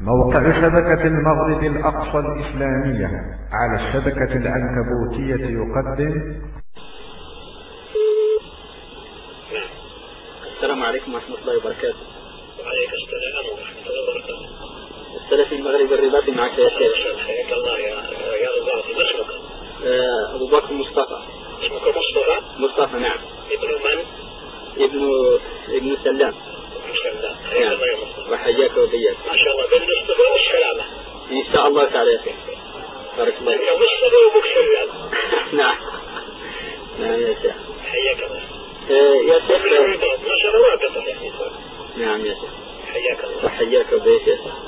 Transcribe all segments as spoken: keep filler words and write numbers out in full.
موقع شبكة المغرب الأقصى الإسلامية على الشبكة العنكبوتية يقدم. السلام عليكم ورحمة الله وبركاته. وعليكم السلام ورحمة الله وبركاته. السلفي المغربي الرباطي معك يا شيخ. حياك الله يا رياض الرباطي. ما اسمك؟ أبو بكر مصطفى. اسمك مصطفى؟ مصطفى نعم. ابن من؟ ابن ابن سلام. ابن سلام. حياك الله يا مصطفى. وحياك وبياك. ما شاء الله بين مصطفى والسلامة. إن شاء الله تعالى يا شيخ. بارك الله. أنت مصطفى وأبوك سلام. نعم. نعم يا شيخ. حياك الله. يا شيخ. ما شاء الله رابطة يا شيخ. نعم يا شيخ. حياك الله. وحياك وبياك يا شيخ.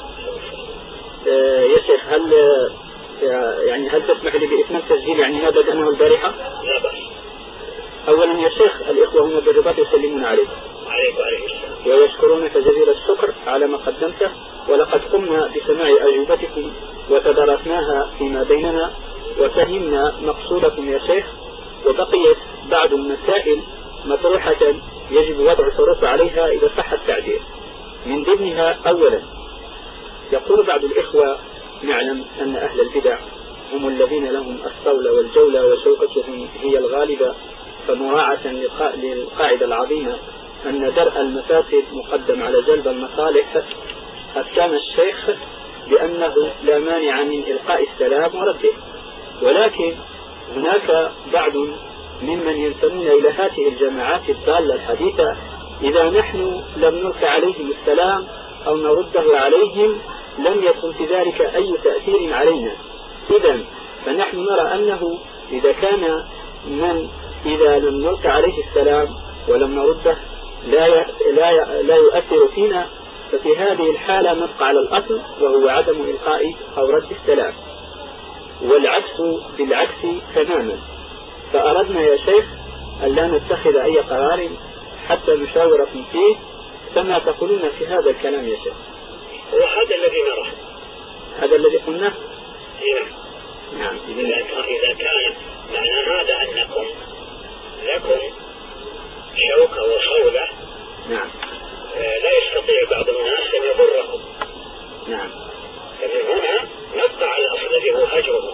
يا شيخ هل يعني هل تسمح لي بإتمام تسجيل يعني ما بدأناه البارحة؟ لا بأس. أولا يا شيخ الإخوة هم بالرباط يسلمون عليك. عليك وعليكم السلام. ويشكرونك جزيل الشكر على ما قدمته، ولقد قمنا بسماع أجوبتكم وتدارسناها فيما بيننا وفهمنا مقصودكم يا شيخ، وبقيت بعض المسائل مطروحة يجب وضع شروط عليها إذا صح التعبير. من ضمنها أولا يقول بعض الإخوة: نعلم أن أهل البدع هم الذين لهم الصولة والجولة وشوكتهم هي الغالبة، فمراعاة للقاعدة العظيمة أن درء المفاسد مقدم على جلب المصالح، أفتان الشيخ بأنه لا مانع من إلقاء السلام ورده، ولكن هناك بعض ممن ينتمون إلى هذه الجماعات الضالة الحديثة إذا نحن لم نلقي عليهم السلام أو نرده عليهم لم يكن في ذلك أي تأثير علينا. إذا فنحن نرى أنه إذا كان من إذا لم نلقي عليه السلام ولم نرده لا لا لا يؤثر فينا، ففي هذه الحالة نبقى على الأصل وهو عدم إلقاء أو رد السلام، والعكس بالعكس تماما. فأردنا يا شيخ أن لا نتخذ أي قرار حتى نشاوركم فيه، فما تقولون في هذا الكلام يا شيخ؟ وهذا الذي نراه. هذا الذي قلناه؟ نعم. نعم. إذا كان إذا كان معنى هذا أنكم لكم شوكة وصولة، نعم، لا يستطيع بعض الناس أن يضركم. نعم. فمن هنا نبقى على الأصل الذي هو هجره.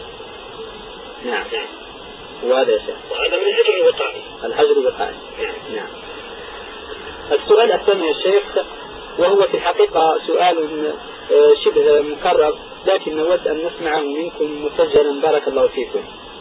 نعم. نعم. وهذا يا شيخ. وهذا من الهجر الوقائي. الهجر الوقائي. نعم. نعم. السؤال الثاني يا شيخ، وهو في الحقيقة سؤال شبه مكرر، لكن نود أن نسمعه منكم مسجلا بارك الله فيكم.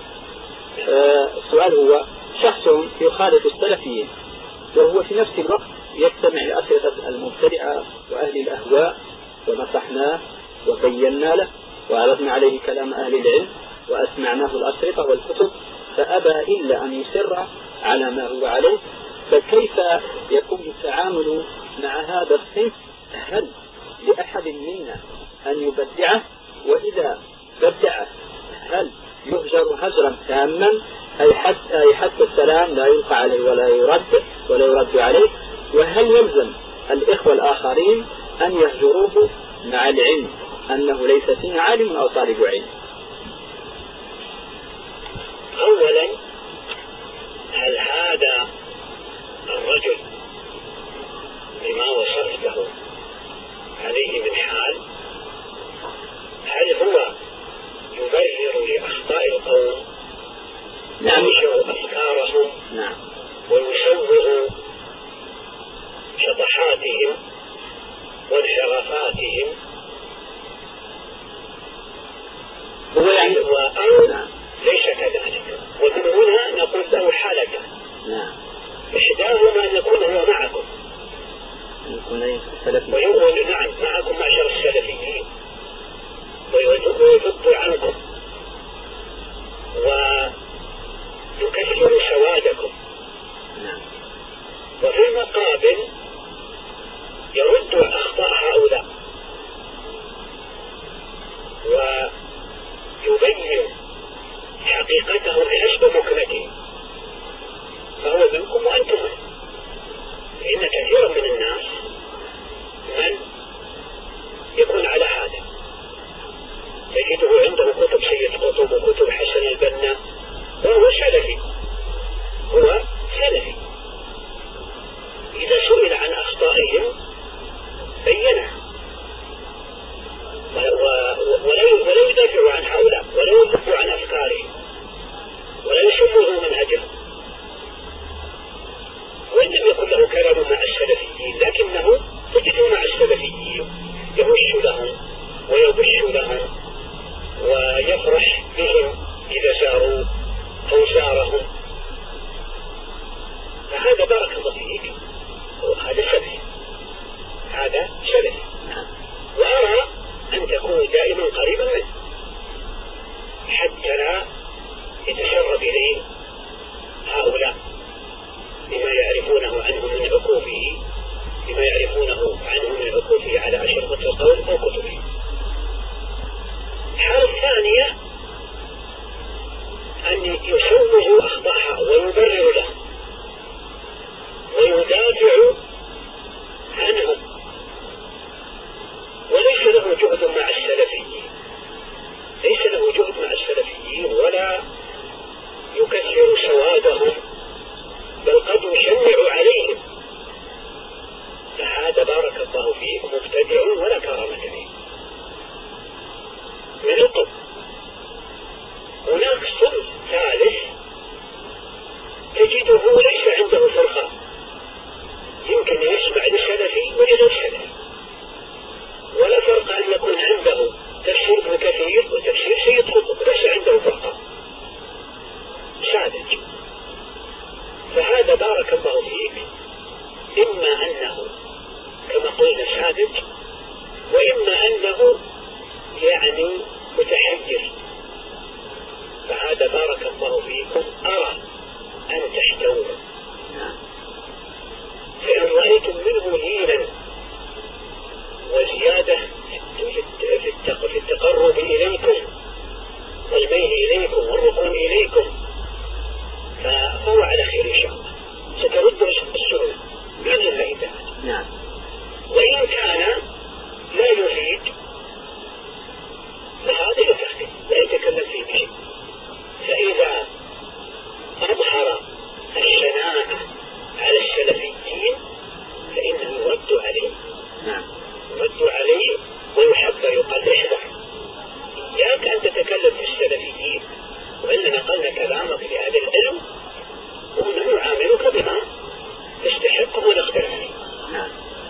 السؤال هو: شخص يخالف السلفيين وهو في نفس الوقت يستمع لأسئلة المبتدعة وأهل الأهواء، ونصحناه وبينا له وعرضنا عليه كلام أهل العلم وأسمعناه الأشرطة والكتب فأبى إلا أن يصر على ما هو عليه، فكيف يكون التعامل مع هذا الصنف؟ هل لأحد منا أن يبدعه؟ وإذا بدعه هل يهجر هجرا تاما أي حتى, أي حتى السلام لا يلقى عليه ولا يرد ولا يرد عليه؟ وهل يلزم الإخوة الآخرين أن يهجروه مع العلم أنه ليس فيه عالم أو طالب علم؟ أولا، هل هذا الرجل بما وصفته عليه من حال، هل هو يبرر لأخطاء القوم؟ نعم. وينشر أفكارهم؟ نعم. ويسوغ شطحاتهم وانحرافاتهم؟ يهش لهم ويبش لهم ويفرح بهم إذا زاروا أو زارهم. فهذا بارك الله فيك هذا سلفي، هذا سلفي. وأرى أن تكون دائما قريبا منه حتى لا يتسرب إليه هؤلاء بما يعرفونه عنه من عكوفه بما يعرفونه عنه من عكوفه على أشرطة القول أو كتبه. الحالة الثانية أن يسوه أخطاءها ويبرر له ويدافع عنهم، وليس له جهد مع السلفيين ليس له جهد مع السلفيين ولا يكثر سوادهم، بل قد يشنع عليهم. فهذا بارك الله فيه مبتدع ولا كرامة فيه من القبل. هناك صنف ثالث تجده ليس عنده فرقة، يمكن يسمع للسلفي ولغير السلفي، ولا فرق أن يكون عنده تفسير ابن كثير وتفسير سيد قطب، ليس عنده فرقة، ساذج. فهذا بارك الله فيك إما أنه كما قلنا ساذج، وإما أنه يعني متحجر. فهذا بارك الله فيكم أرى أن تحتوه، فإن رأيتم منه لينا وزيادة في التقرب إليكم والميل إليكم والركون إليكم فهو على خير إن شاء الله، سترد السنة بإذن الله تعالى. نعم. وإن كان لا يفيد فهذا يتخذ لا يتكلم فيه بشيء. فإذا أظهر الشناعة على السلفيين فإنه يرد عليه. نعم. يرد عليه ويحذر يقال احذر، إياك أن تتكلم في السلفيين، وإننا نقلنا كلامك لأهل العلم وأنه يعاملك بما تستحقه ونقدر عليه. نعم.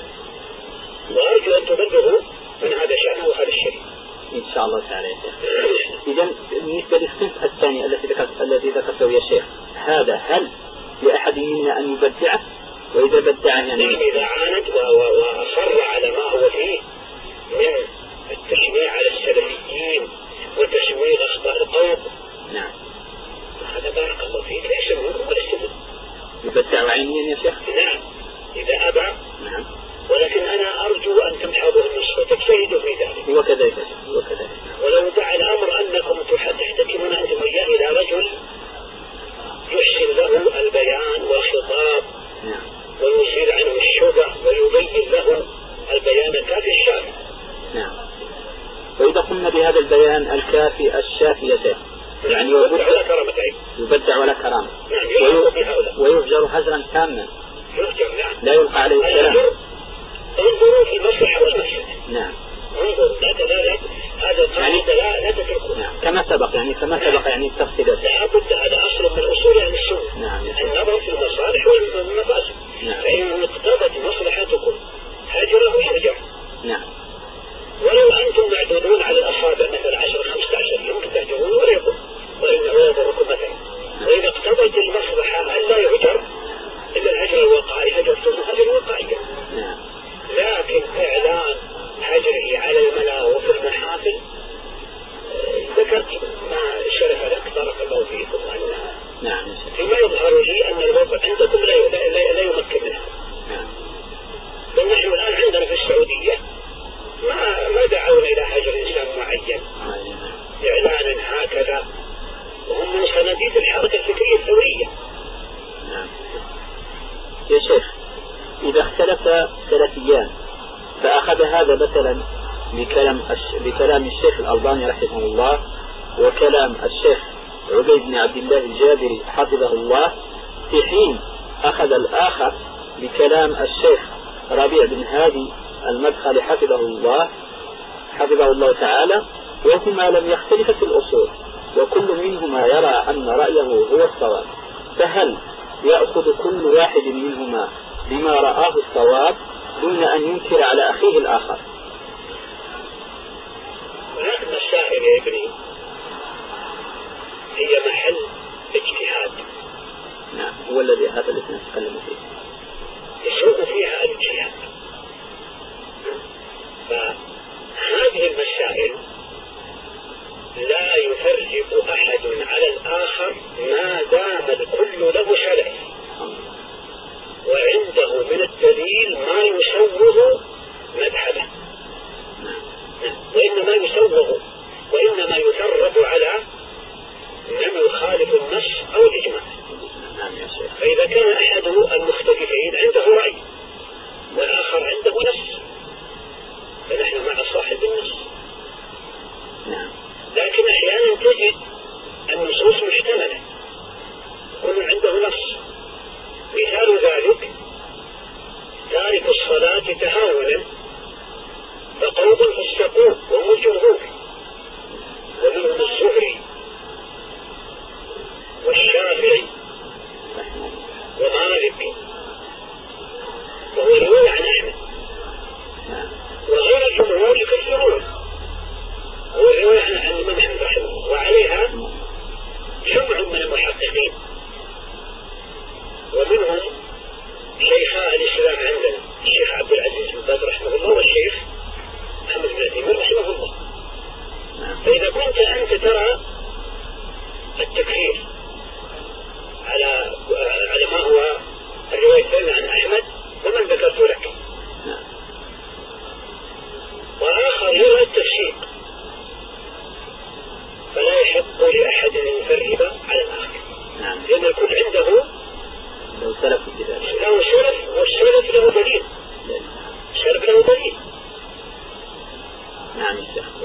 وأرجو أن تبلغوا من هذا شأنه وهذا الشيء إن شاء الله تعالى. إذا بالنسبة للصنف الثاني الذي ذكرت الذي ذكرته يا شيخ، هذا هل لأحد منا أن يبدعه؟ وإذا بدع يعني إذا عاند وأصر على ما هو فيه من التشنيع على السلفيين وتسويغ أخطاء القوم، نعم، هذا بارك الله فيك ليس منه ولا استفد. يبدع عينيا يا شيخ؟ نعم إذا أبى. نعم. ولكن أنا أرجو أن تمحضوا النصف وتجتهدوا في ذلك. وكذلك وكذلك. ولو دعا الأمر أنكم تحتكمون أنتم وياه إلى رجل يحسن له البيان والخطاب، نعم، ويزيل عنه الشبه ويبين له البيان الكافي الشافي. نعم. وإذا قمنا بهذا البيان الكافي الشافي يا شيخ يعني يبدع ولا كرامة عين. يبدع ولا كرامة. نعم. ويهجر هجرا تاما. يهجر. نعم. لا يلقى عليه السلام. انظروا في المصلحة والمفسدة. نعم. انظروا لا تلا هذا القاعدة لا لا تتركه. نعم. كما سبق يعني كما نعم. سبق يعني التفصيل. لا بد هذا أصل من أصول أهل السنة. نعم. النظر في المصالح والمفاسد. نعم. فإن اقتضت مصلحتكم هجره يهجر. نعم. ولو أنتم معدودون على الأصابع مثلا عشرة خمسة عشر يوم تهجرون ولا يضر وإن لا يضركم مثلا. وإذا اقتضت المصلحة أن لا يهجر إلا الهجر الوقائي هجرتم هجر وقائي. نعم. لكن إعلان هجره على الملا وفي المحافل ذكرت ما شرف لك بارك الله فيكم أنها نعم. فيما يظهر لي أن الوضع عندكم لا لا لا يمكن منها. نعم. بل نحن الآن عندنا في السعودية ما ما دعونا إلى هجر إنسان معين إعلانا هكذا، وهم من صناديد الحركة الفكرية الثورية. نعم. يا شيخ إذا اختلف سلفيان فأخذ هذا مثلا بكلام بكلام الشيخ الألباني رحمه الله وكلام الشيخ عبيد بن عبد الله الجابري حفظه الله، في حين أخذ الآخر بكلام الشيخ ربيع بن هادي المدخل حفظه الله حفظه الله تعالى، وهما لم يختلفا في الأصول وكل منهما يرى أن رأيه هو الصواب، فهل يأخذ كل واحد منهما بما رآه الصواب دون أن ينكر على أخيه الآخر؟ يصوغ، وإنما يثرب على من يخالف النص أو الإجماع. فإذا كان أحد المختلفين عنده رأي والآخر عنده نص فنحن مع صاحب النص. لكن أحيانا تجد النصوص محتملة كل عنده نص. مثال ذلك تارك الصلاة تهاونا فقوم فسقوه وهم الجمهور، ومنهم الزهري والشافعي ومالك، وهو يروي عن أحمد، وغير الجمهور يكفرون، هو يروي عن الإمام أحمد رحمه الله، وعليها جمع من المحققين، ومنهم شيخاء الإسلام عندنا الشيخ عبد العزيز بن باز رحمه الله والشيخ محمد بن عثيمين رحمه الله. فإذا كنت أنت ترى التكفير على على ما هو الرواية عن أحمد ومن ذكرت لك، وآخر يرى التفسيق، فلا يحق لأحد أن يفرد على الآخر، لأن الكل عنده له سلف له سلف والسلف له دليل، السلف له دليل. نعم.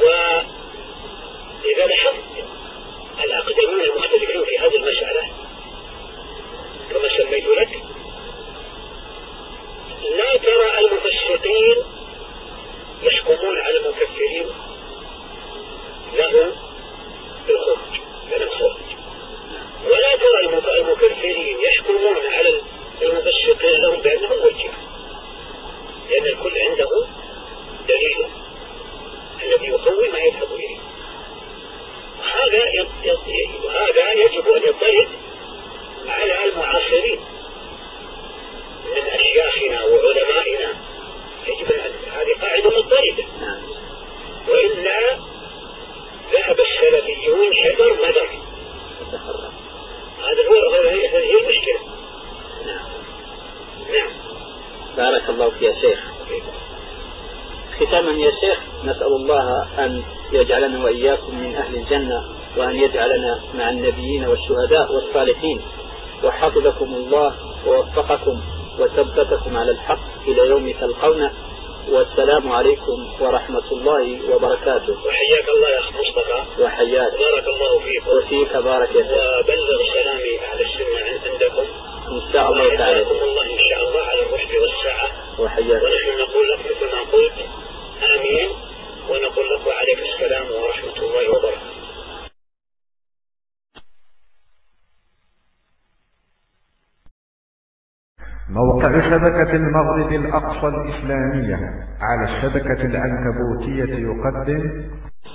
وإذا لاحظت الأقدمون المختلفين في هذه المسألة كما سميت لك، لا ترى المفسقين يحكمون على المكفرين له بالخروج من الخروج، ولا ترى المكفرين يحكمون على المفسقين لهم بأنهم مرجئة، لأن الكل عنده دليل الذي يقوي ما يذهب إليه. هذا وهذا يجب أن يضطرد على المعاصرين من أشياخنا وعلمائنا، يجب أن هذه قاعدة مضطردة، وإلا ذهب السلفيون حذر مدر. هذا هو هذه هي المشكلة. نعم. بارك الله فيك يا شيخ. ختاما يا شيخ، نسأل الله أن يجعلنا وإياكم من أهل الجنة، وأن يجعلنا مع النبيين والشهداء والصالحين، وحفظكم الله ووفقكم وثبتكم على الحق إلى يوم تلقونه، والسلام عليكم ورحمة الله وبركاته. وحياك الله يا أخ مصطفى. وحياك. بارك الله فيك. وفيك بارك يا شيخ. وبلغ سلامي أهل السنة عندكم إن شاء الله تعالى. وحياكم الله إن شاء الله على الرشد والسعة. وحياك. ونحن نقول لك مثل ما قلت آمين، ونقول لك وعليك السلام ورحمة الله وبركاته. موقع شبكة المغرب الأقصى الإسلامية على الشبكة العنكبوتية يقدم.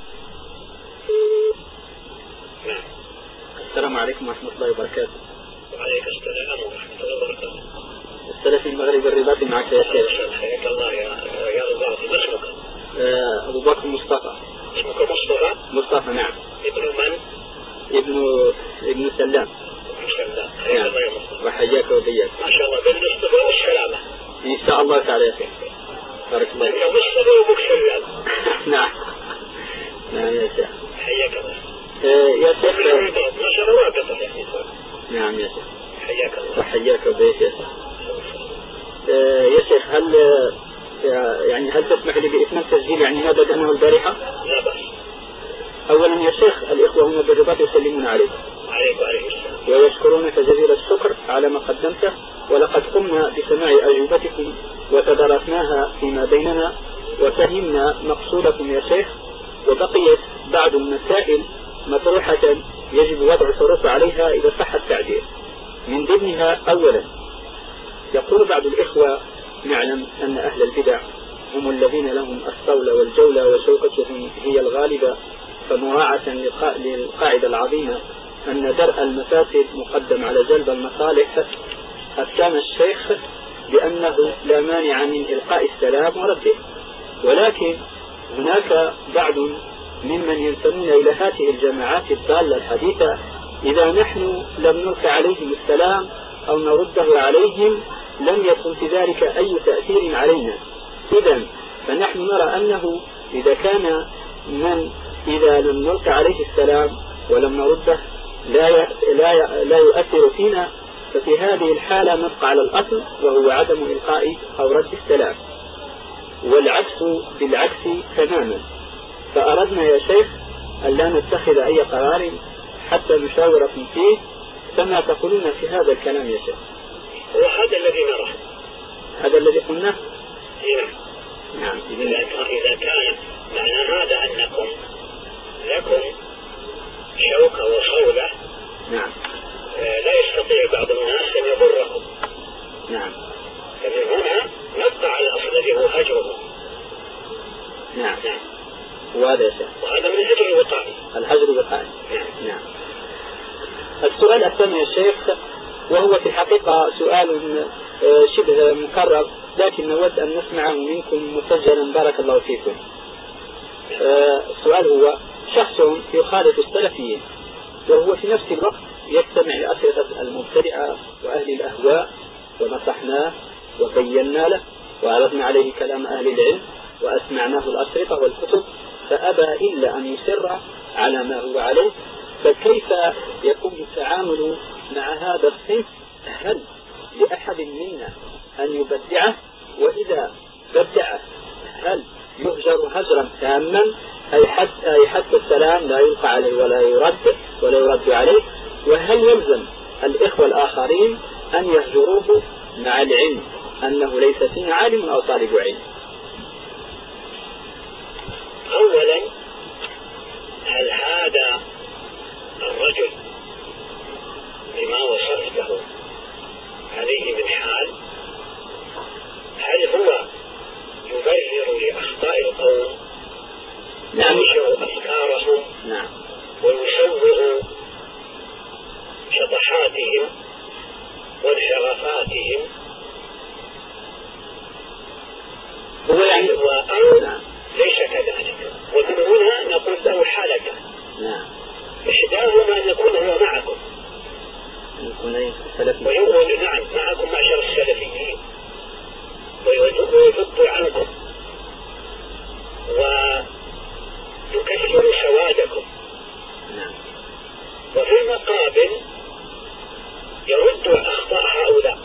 السلام عليكم ورحمة الله وبركاته. وعليك السلام ورحمة الله وبركاته. السلفي المغربي الرباطي معك يا شيخ. حياك الله يا يا رباطي. ما اسمك؟ أبو بكر مصطفى. اسمك مصطفى؟ مصطفى نعم. ابن من؟ ابن ابن سلام. سلام. حياك الله يا مصطفى. وحياك وبياك. ما شاء الله بن مصطفى والسلامة. إن شاء الله تعالى يا شيخ. بارك الله فيك. أنت مصطفى وأبوك سلام. نعم. نعم يا شيخ. حياك الله. يا شيخ. ما شاء الله رابطة. نعم يا شيخ. حياك الله. وحياك وبياك يا شيخ. يا شيخ هل يعني هل تسمح لي بإثم التسجيل يعني ما بدأناه البارحة؟ لا بأس. أولا يا شيخ الإخوة هم بالرباط يسلمون عليك. عليك وعليك السلام. ويشكرونك جزيل الشكر على ما قدمته، ولقد قمنا بسماع أجوبتكم وتدارسناها فيما بيننا وفهمنا مقصودكم يا شيخ، وبقيت بعض المسائل مطروحة يجب وضع الحروف عليها إذا صح التعبير. من ضمنها أولا يقول بعض الإخوة: نعلم أن أهل البدع هم الذين لهم الصولة والجولة وشوكتهم هي الغالبة، فمراعاة للقاعدة العظيمة أن درء المفاسد مقدم على جلب المصالح، أفتان الشيخ بأنه لا مانع من إلقاء السلام ورده، ولكن هناك بعض ممن ينتمون إلى هذه الجماعات الضالة الحديثة إذا نحن لم نلقي عليهم السلام أو نرده عليهم لم يكن في ذلك أي تأثير علينا. إذن فنحن نرى أنه إذا كان من إذا لم نلقى عليه السلام ولم نرده لا لا لا يؤثر فينا، ففي هذه الحالة نبقى على الأصل وهو عدم إلقاء أو رد السلام. والعكس بالعكس تماما. فأردنا يا شيخ أن لا نتخذ أي قرار حتى نشاوركم فيه، فما تقولون في هذا الكلام يا شيخ؟ وهذا الذي نراه، هذا الذي قلناه. نعم. إذا كان معنى هذا أنكم لكم شوكة وصولة، نعم، لا يستطيع بعض الناس أن يضرهم، نعم، فمن هنا نبقى على الأصل الذي هو هجره. نعم، نعم، وهذا شيء، وهذا من الهجر الوقائي. الهجر الوقائي. نعم. نعم. السؤال الثاني يا شيخ، وهو في الحقيقة سؤال شبه مكرر، لكن نود أن نسمعه منكم مسجلا بارك الله فيكم. السؤال هو: شخص يخالف السلفيين وهو في نفس الوقت يستمع لأسئلة المبتدعة وأهل الأهواء، ونصحناه وبينا له وعرضنا عليه كلام أهل العلم وأسمعناه الأشرطة والكتب، فأبى إلا أن يسر على ما هو عليه، فكيف يكون التعامل مع هذا الصنف؟ هل لأحد منا أن يبدعه؟ وإذا بدعه هل يهجر هجرا تاما، أي حتى, أي حتى السلام لا يلقى عليه ولا يرد ولا يرد عليه؟ وهل يلزم الإخوة الآخرين أن يهجروه مع العلم أنه ليس فيه عالم أو طالب علم؟ أولا، هل هذا الرجل بما وصفته عليه من حال، هل هو يبرر لأخطاء القوم؟ نعم. وينشر أفكارهم؟ نعم. ويسوغ شطحاتهم وانحرافاتهم؟ هو يعني أو نعم. ليس كذلك. ومن هنا نقول له حالتان. نعم. إحداهما أن يكون هو معكم، ويقول نعم معكم معشر السلفيين، ويضد عنكم ويكثر سوادكم. نعم. وفي المقابل يرد أخطاء هؤلاء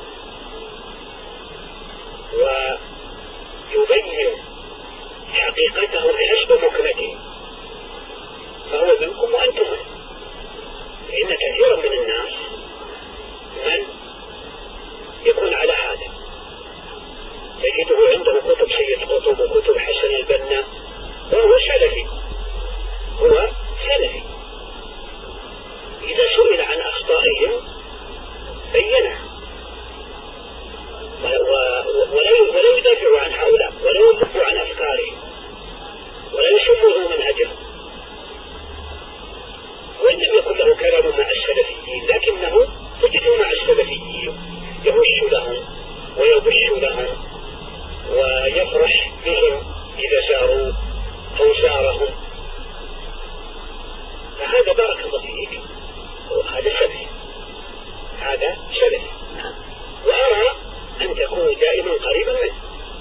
ويبين حقيقتهم حسب مكنتهم، فهو منكم وأنتم منه. فإن كثيرا من الناس من يكون على هذا، تجده عنده كتب سيد قطب وكتب حسن البنا، وهو سلفي، هو سلفي. إذا سئل عن أخطائهم بينها، ولا يدافع عن هؤلاء، ولا يدافع عن أفكارهم، ولا يسمه منهجهم، وإن لم يكن له كلام مع السلفيين، لكنه تجده مع السلفيين يهش لهم ويبش لهم ويفرح بهم إذا ساروا أو سارهم. فهذا بارك الله فيك، هذا سلفي، هذا سلفي. وأرى أن تكون دائما قريبا منه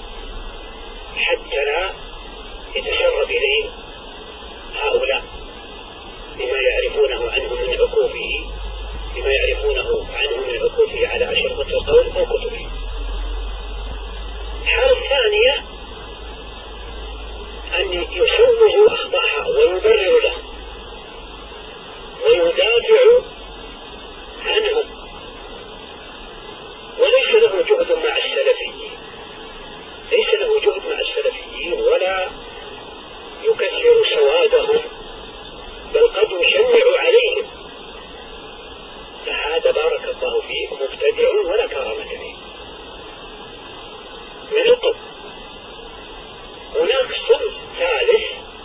حتى لا يتسرب إليه هؤلاء بما يعرفونه عنه من عكوفه، بما يعرفونه عنه من عكوفه على أشرطة القول أو كتبه. الحالة الثانية أن يسوغ أخطاءها ويبرر لهم ويدافع عنهم، وليس له جهد مع السلفيين، ليس له جهد مع السلفيين ولا يكثر سوادهم، بل قد يشنع عليهم. فهذا بارك الله فيه مبتدع ولا كرامة فيه من القبل. هناك صنف ثالث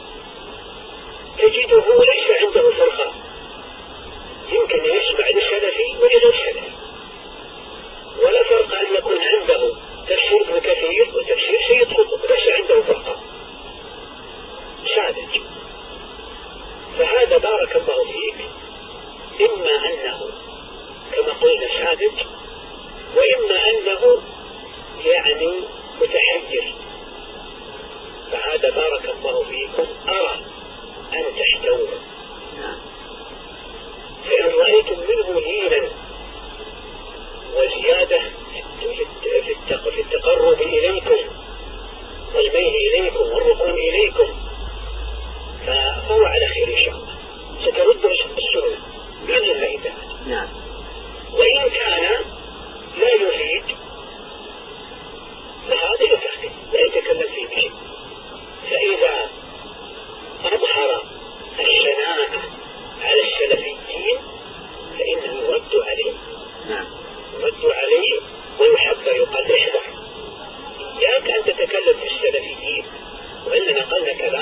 تجده ليس عنده فرقة، يمكن يسمع لسلفي ولغير سلفي، ولا فرق أن يكون عنده تفسير ابن كثير وتفسير سيد قطب، ليس عنده فرقة، ساذج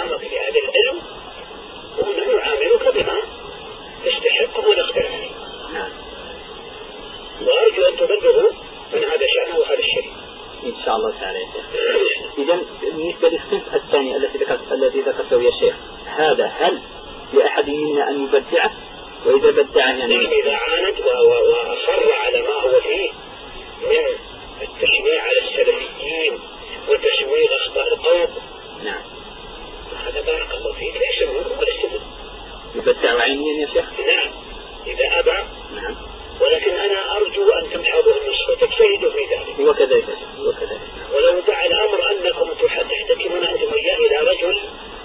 أمامك في هذا العلم وأنه يعاملك بما تستحقه ونقدر عليه. وأرجو أن تبلغوا من هذا شأنه وهذا الشيء إن شاء الله تعالى يا شيخ. إذا بالنسبة للصنف الثاني الذي ذكرت الذي ذكرته يا شيخ، هذا هل لأحد منا أن يبدعه؟ وإذا بدعه يعني إذا عاند وأصر على ما هو فيه من التشميع على السلفيين وتشويه أخبار القوم، نعم هذا بارك الله فيك ليس منكم ولا السبب. يبدع عينيا يا شيخ؟ نعم إذا أبى. نعم. ولكن أنا أرجو أن تمحضوا النصف وتجتهدوا في ذلك. وكذلك وكذلك. ولو دعا الأمر أنكم تحتكمون أنتم وياه إلى رجل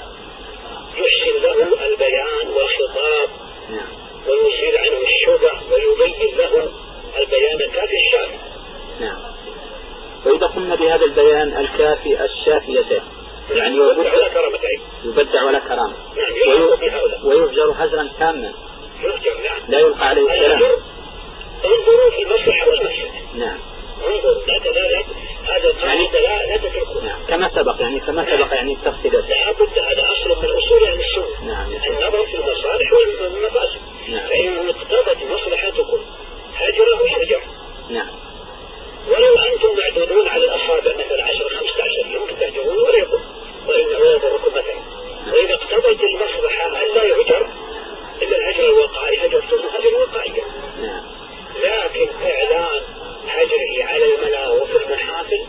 يحسن له البيان والخطاب، نعم، ويزيل عنه الشبه ويبين له البيان الكافي الشافي. نعم. وإذا قمنا بهذا البيان الكافي الشافي يا شيخ، يعني يبدع ولا كرامة عين. يبدع ولا كرامة. نعم. ويهجر, ويهجر هجرا تاما. يهجر نعم. لا يلقى عليه السلام. انظروا في المصلحة والمفسدة. نعم. انظروا لا تلا هذا القاعدة لا لا تتركه. نعم. كما سبق يعني كما نعم. سبق يعني التفصيلات. لا بد هذا أصل من أصول أهل السنة. نعم. النظر في المصالح والمفاسد. نعم. فإن اقتضت مصلحتكم هجره يهجر. نعم. ولو أنتم معدودون على الأصابع مثل عشر خمسة عشر يوم تهجرون ولا يقول وإنه يضركم مثلا. وإذا اقتضت المصلحة أن لا يهجر إلا الهجر الوقائي هجرتم هجر وقائي. نعم. لكن إعلان هجره على الملا وفي المحافل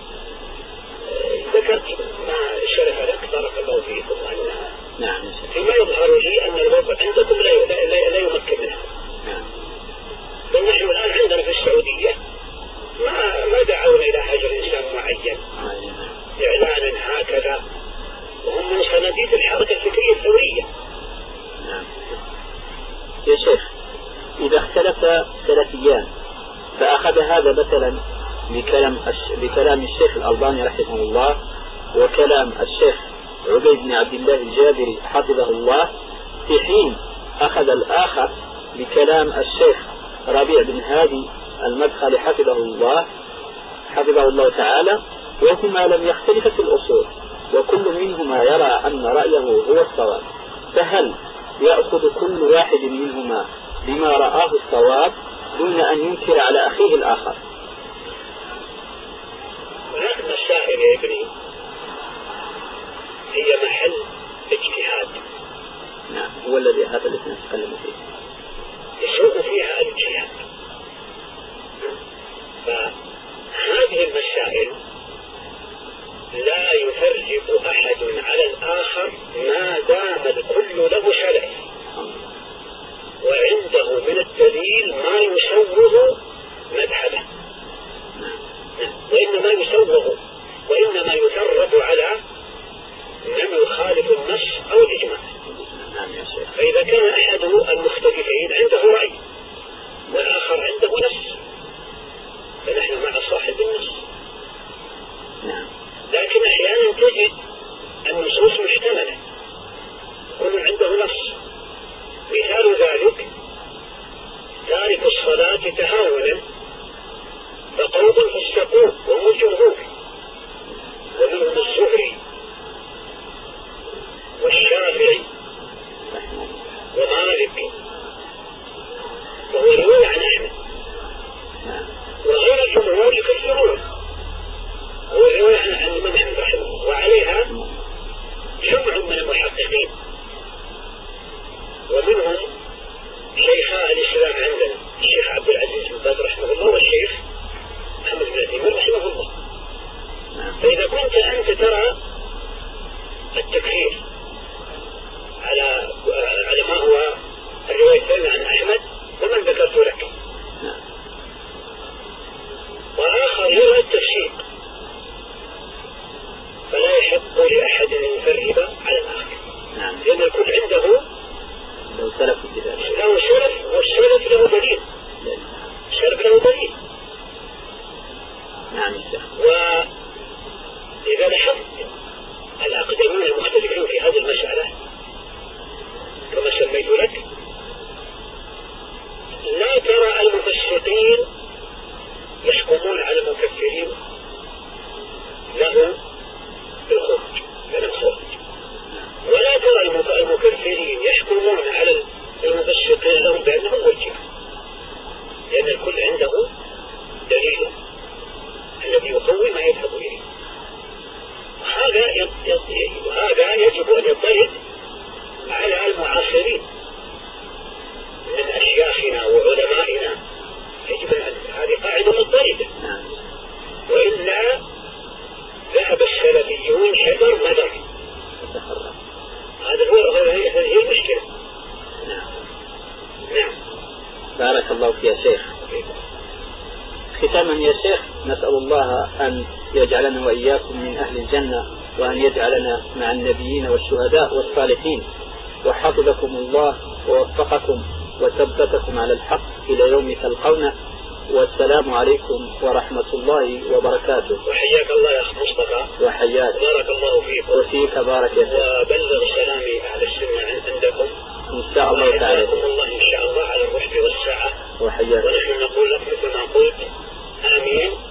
ذكرت ما شرف لك بارك الله فيكم أن نعم. فيما يظهر لي أن الوضع عندكم لا لا, لا يمكن منها. نعم. بل نحن الآن عندنا في السعودية ما ما دعونا إلى هجر إنسان معين إعلانا هكذا، وهم من صناديد الحركة الفكرية الثورية. نعم. يا شيخ، إذا اختلف سلفيان فأخذ هذا مثلا بكلام بكلام الشيخ الألباني رحمه الله وكلام الشيخ عبيد بن عبد الله الجابري حفظه الله، في حين أخذ الآخر بكلام الشيخ ربيع بن هادي المدخل حفظه الله حفظه الله تعالى، وهما لم يختلفا في الأصول وكل منهما يرى أن رأيه هو الصواب، فهل يأخذ كل واحد منهما بما رآه الصواب دون أن ينكر على أخيه الآخر؟ هناك مسائل يا ابني هي محل اجتهاد. نعم، هو الذي هذا الذي نتكلم فيه يسوق فيها الاجتهاد. فهذه المسائل لا يفرق أحد على الآخر ما دام الكل له شرع وعنده من الدليل ما يسوغ مذهبه، وإنما يسوغ وإنما يثرب على من يخالف النص أو الإجماع. فإذا كان أحد المختلفين عنده رأي والآخر عنده نص فنحن مع صاحب النص. لكن أحيانا تجد النصوص محتملة كل عنده نص. مثال ذلك تارك الصلاة تهاونا فقوم فسقوه وهم الجمهور، ومنهم الزهري والشافعي ومالك، وهو رواية عن أحمد، وغير الجمهور يكفرون، هو رواية عن الإمام أحمد رحمه الله، وعليها جمع من المحققين ومنهم شيخاء الإسلام عندنا الشيخ عبد العزيز بن باز رحمه الله والشيخ محمد بن عثيمين رحمه الله. فإذا كنت أنت ترى التكفير على على ما هو الرواية الثانية عن أحمد ومن ذكرت لك، وآخر يرى التفسيق، فلا يحق لأحد أن يفرق على الآخر، لأن الكل عنده لو سلف له سلف والسلف له دليل، السلف له دليل. نعم. وإذا لاحظت الأقدمين المختلفين في هذه المسألة كما سميت لك لا ترى المفسقين يحكمون على المكفرين له بالخروج من الخروج، ولا هذه هي المشكلة. نعم. نعم. بارك الله فيك يا شيخ. ختاما يا شيخ، نسأل الله أن يجعلنا وإياكم من أهل الجنة، وأن يجعلنا مع النبيين والشهداء والصالحين، وحفظكم الله ووفقكم وثبتكم على الحق إلى يوم تلقونه، والسلام عليكم ورحمة الله وبركاته. وحياك الله يا أخ مصطفى. وحياك. بارك الله فيك. وفيك بارك يا شيخ. وبلغ سلامي أهل السنة عندكم إن شاء الله تعالى. وحياكم الله إن شاء الله على الرشد والسعة. وحياك. ونحن نقول لك مثل ما قلت آمين